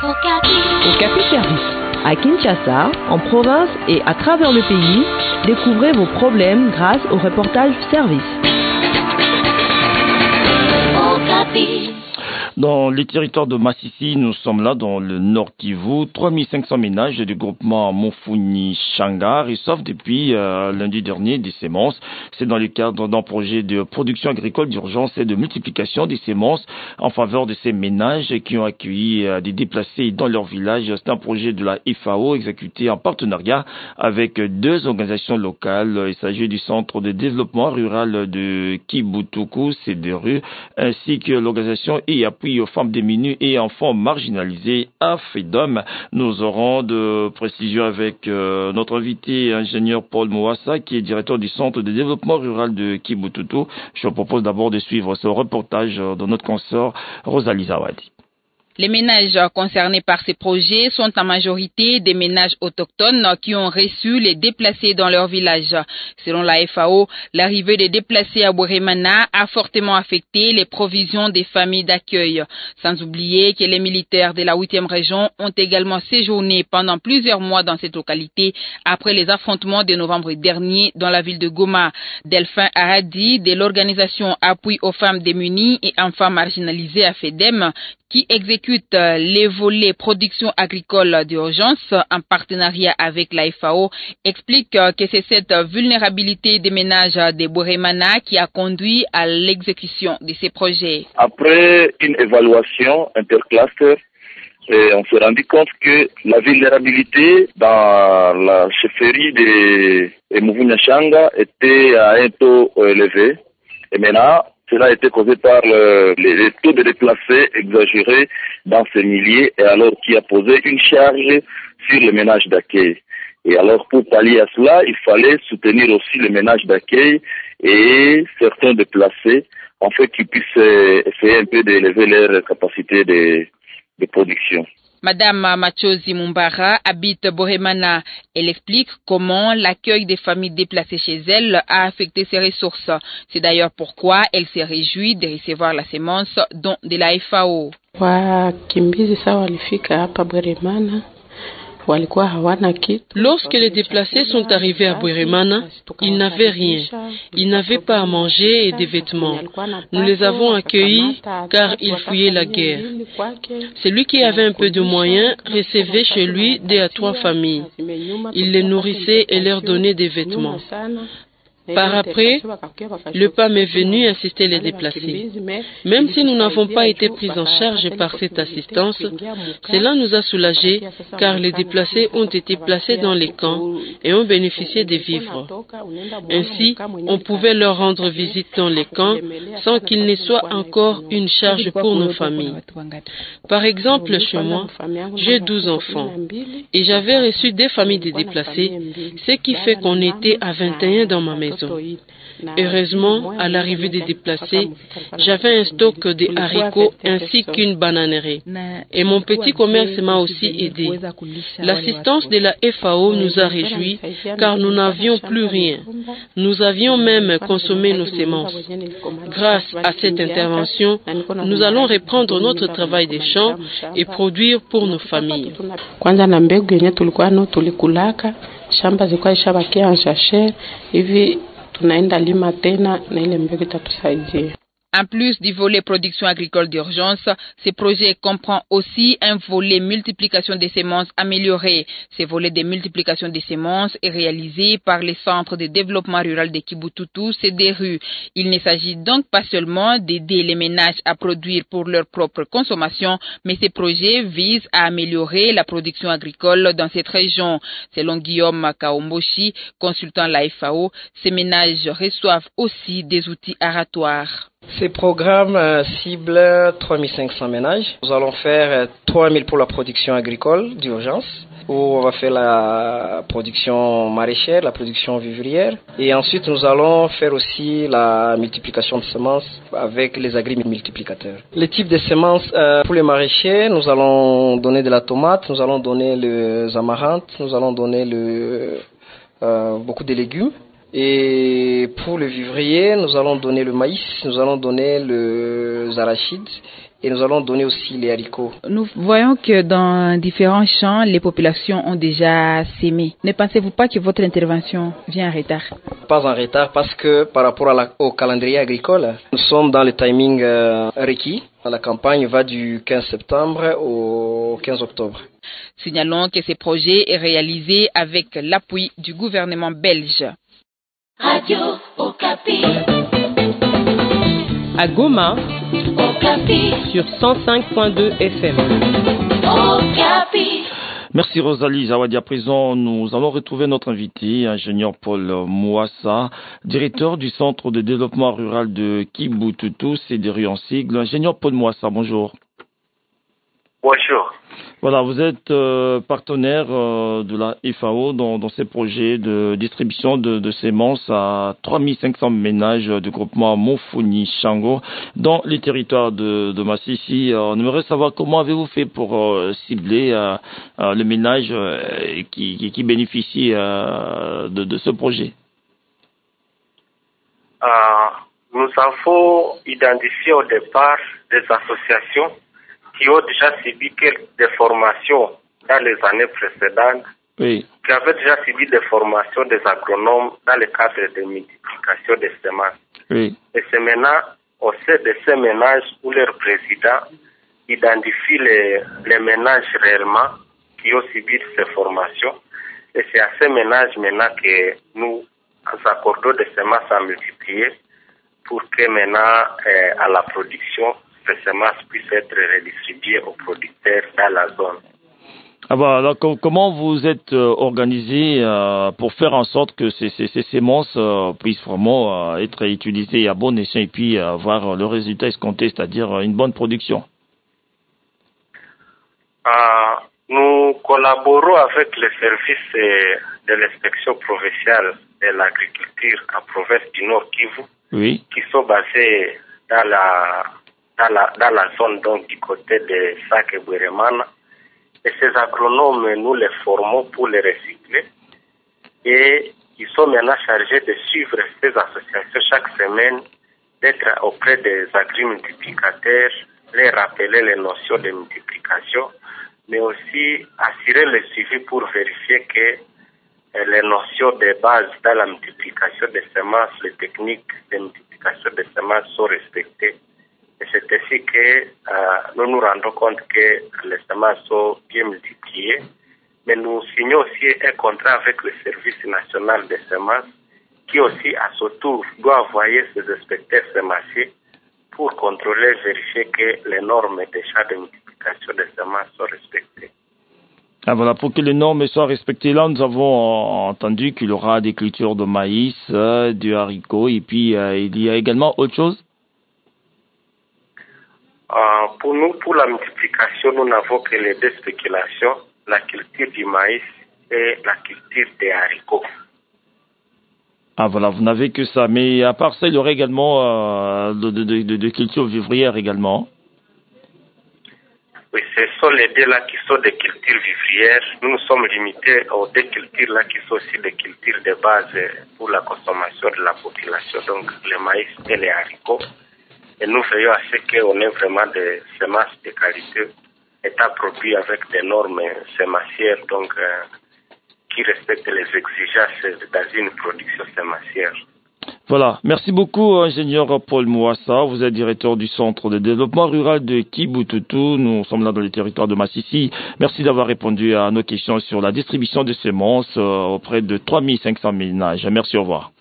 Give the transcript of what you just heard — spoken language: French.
Okapi Service. À Kinshasa, en province et à travers le pays, découvrez vos problèmes grâce au reportage service. Okapi. Dans les territoires de Massissi, nous sommes là dans le Nord Kivu. 3500 ménages du groupement Monfuni-Changa reçoivent depuis lundi dernier des semences. C'est dans le cadre d'un projet de production agricole d'urgence et de multiplication des semences en faveur de ces ménages qui ont accueilli des déplacés dans leur village. C'est un projet de la FAO exécuté en partenariat avec deux organisations locales. Il s'agit du Centre de développement rural de Kibutuku, CDRU, ainsi que l'organisation et appui aux femmes démunies et enfants marginalisés à FEDOM. Nous aurons de précisions avec notre invité, ingénieur Paul Mouassa, qui est directeur du Centre de développement rural de Kibututu. Je vous propose d'abord de suivre ce reportage de notre consoeur Rosalie Zawadi. Les ménages concernés par ces projets sont en majorité des ménages autochtones qui ont reçu les déplacés dans leur village. Selon la FAO, l'arrivée des déplacés à Bweremana a fortement affecté les provisions des familles d'accueil. Sans oublier que les militaires de la 8e région ont également séjourné pendant plusieurs mois dans cette localité après les affrontements de novembre dernier dans la ville de Goma. Delphin Aradi de l'organisation Appui aux femmes démunies et enfants marginalisés à FEDEM, qui exécute les volets production agricole d'urgence en partenariat avec la FAO, explique que c'est cette vulnérabilité des ménages de Bweremana qui a conduit à l'exécution de ces projets. Après une évaluation intercluster, on s'est rendu compte que la vulnérabilité dans la chefferie de Monfuni-Changa était à un taux élevé. Et maintenant, cela a été causé par les taux de déplacés exagérés dans ces milliers et alors qui a posé une charge sur les ménages d'accueil. Et alors pour pallier à cela, il fallait soutenir aussi les ménages d'accueil et certains déplacés, en fait, qui puissent essayer un peu d'élever leur capacité de production. Madame Machozi Mumbara habite Bweremana. Elle explique comment l'accueil des familles déplacées chez elle a affecté ses ressources. C'est d'ailleurs pourquoi elle s'est réjouie de recevoir la semence dont de la FAO. Lorsque les déplacés sont arrivés à Bweremana, ils n'avaient rien. Ils n'avaient pas à manger et des vêtements. Nous les avons accueillis car ils fuyaient la guerre. Celui qui avait un peu de moyens recevait chez lui 2 à 3 familles. Il les nourrissait et leur donnait des vêtements. Par après, le PAM est venu assister les déplacés. Même si nous n'avons pas été pris en charge par cette assistance, cela nous a soulagés car les déplacés ont été placés dans les camps et ont bénéficié des vivres. Ainsi, on pouvait leur rendre visite dans les camps sans qu'il ne soit encore une charge pour nos familles. Par exemple, chez moi, j'ai 12 enfants et j'avais reçu 2 familles de déplacés, ce qui fait qu'on était à 21 dans ma maison. Heureusement, à l'arrivée des déplacés, j'avais un stock de haricots ainsi qu'une bananerie. Et mon petit commerce m'a aussi aidé. L'assistance de la FAO nous a réjouis car nous n'avions plus rien. Nous avions même consommé nos semences. Grâce à cette intervention, nous allons reprendre notre travail des champs et produire pour nos familles. Shamba zilikuwa ishabakia anshasher hivi tunaenda lima tena na ile mbegu itatusaidia. En plus du volet production agricole d'urgence, ce projet comprend aussi un volet multiplication des semences améliorées. Ce volet de multiplication des semences est réalisé par les centres de développement rural de Kibututu, CDRU. Il ne s'agit donc pas seulement d'aider les ménages à produire pour leur propre consommation, mais ce projet vise à améliorer la production agricole dans cette région. Selon Guillaume Kaomboshi, consultant la FAO, ces ménages reçoivent aussi des outils aratoires. Ces programmes ciblent 3500 ménages. Nous allons faire 3000 pour la production agricole d'urgence, où on va faire la production maraîchère, la production vivrière. Et ensuite, nous allons faire aussi la multiplication de semences avec les agri-multiplicateurs. Les types de semences pour les maraîchers, nous allons donner de la tomate, nous allons donner les amarantes, nous allons donner beaucoup de légumes. Et pour le vivrier, nous allons donner le maïs, nous allons donner les arachides et nous allons donner aussi les haricots. Nous voyons que dans différents champs, les populations ont déjà sémé. Ne pensez-vous pas que votre intervention vient en retard? Pas en retard parce que par rapport au calendrier agricole, nous sommes dans le timing requis. La campagne va du 15 septembre au 15 octobre. Signalons que ce projet est réalisé avec l'appui du gouvernement belge. Radio Okapi. À Goma, Okapi. sur 105.2 FM. Okapi. Merci Rosalie Zawadi. À présent, nous allons retrouver notre invité, ingénieur Paul Mouassa, directeur du Centre de développement rural de Kibututu, CDRU en sigle. Ingénieur Paul Mouassa, bonjour. Bonjour. Voilà, vous êtes partenaire de la FAO dans ces projets de distribution de semences à 3500 ménages du groupement Mofuni Shango dans les territoires de Massissi. On aimerait savoir comment avez-vous fait pour cibler le ménage qui bénéficie de ce projet. Nous avons identifié au départ des associations qui ont déjà subi des formations dans les années précédentes, oui, qui avaient déjà subi des formations des agronomes dans le cadre de multiplication des semences. oui. Et c'est maintenant au sein de ces ménages où leur président identifie les ménages réellement qui ont subi ces formations. Et c'est à ces ménages maintenant que nous accordons des semences à multiplier pour que maintenant, à la production, ces semences puissent être redistribuées aux producteurs dans la zone. Ah bah, alors, comment vous êtes organisé pour faire en sorte que ces semences puissent vraiment être utilisées à bon escient et puis avoir le résultat escompté, c'est-à-dire une bonne production? Nous collaborons avec les services de l'inspection provinciale de l'agriculture à province du Nord Kivu, oui, qui sont basés dans la zone donc du côté de Sac et Bouéremana. Et ces agronomes, nous les formons pour les recycler. Et ils sont maintenant chargés de suivre ces associations chaque semaine, d'être auprès des agri-multiplicateurs, les rappeler les notions de multiplication, mais aussi assurer le suivi pour vérifier que les notions de base dans la multiplication des semences, les techniques de multiplication des semences sont respectées. Et c'est ainsi que nous nous rendons compte que les semences sont bien multipliées. Mais nous signons aussi un contrat avec le Service national des semences qui aussi, à son tour, doit envoyer ses inspecteurs semenciers pour contrôler et vérifier que les normes déjà de multiplication des semences sont respectées. Ah voilà, pour que les normes soient respectées, là, nous avons entendu qu'il y aura des cultures de maïs, du haricot, et puis il y a également autre chose? Pour nous, pour la multiplication, nous n'avons que les deux spéculations, la culture du maïs et la culture des haricots. Ah voilà, vous n'avez que ça. Mais à part ça, il y aurait également de cultures vivrières également. Oui, ce sont les deux là qui sont des cultures vivrières. Nous nous sommes limités aux deux cultures là qui sont aussi des cultures de base pour la consommation de la population, donc le maïs et les haricots. Et nous veillons à ce qu'on ait vraiment des semences de qualité étant produits avec des normes sémancières, donc qui respectent les exigences dans une production sémancière. Voilà, merci beaucoup ingénieur Paul Mouassa, vous êtes directeur du Centre de développement rural de Kibututu, nous sommes là dans les territoires de Massissi. Merci d'avoir répondu à nos questions sur la distribution de semences auprès de 3500 ménages. Merci, au revoir.